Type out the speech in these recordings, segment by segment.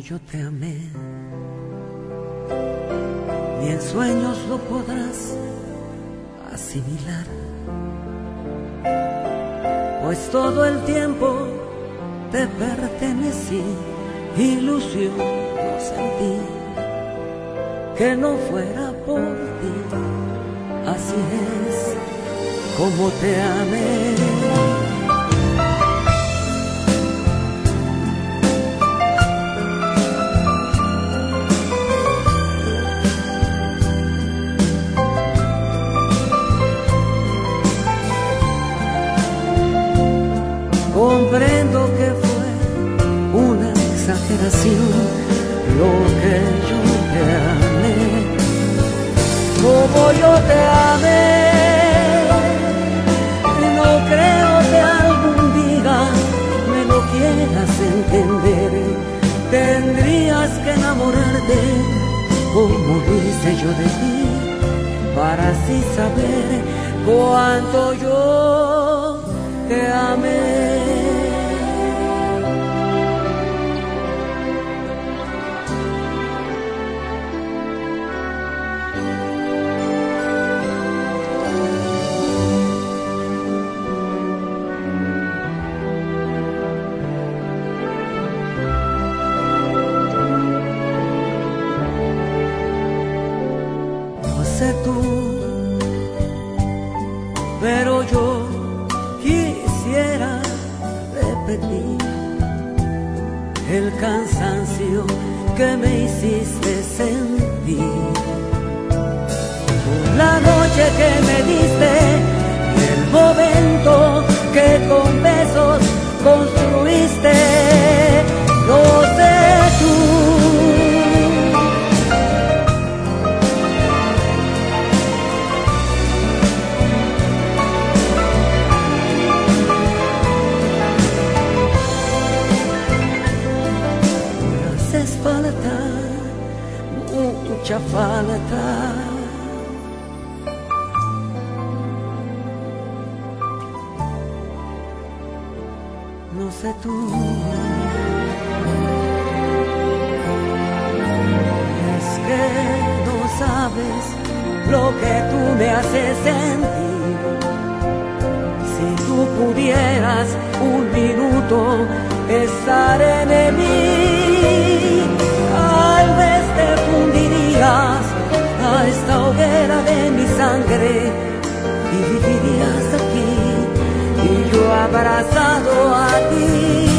yo te amé, ni en sueños lo podrás asimilar, pues todo el tiempo te pertenecí, ilusión no sentí que no fuera por ti. Así es como te amé. Comprendo que fue una exageración lo que yo te amé, como yo te amé. No creo que algún día me lo quieras entender. Tendrías que enamorarte como lo hice yo de ti, para así saber cuánto yo te amé. No sé tú, pero yo quisiera repetir el cansancio que me hiciste sentir, la noche que me diste, el momento que con besos construiste. No sé tú, falta, mucha falta. No sé tú, es que no sabes lo que tú me haces sentir. Si tú pudieras un minuto estar en mí, tal vez te fundirías a esta hoguera de mi sangre y vivirías aquí y yo abrazado a ti.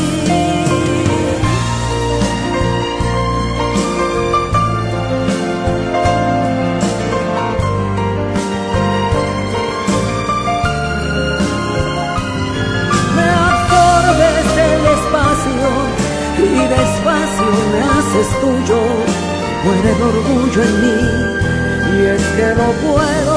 Me absorbes el espacio y despacio me haces tuyo, muere el orgullo en mí, y es que no puedo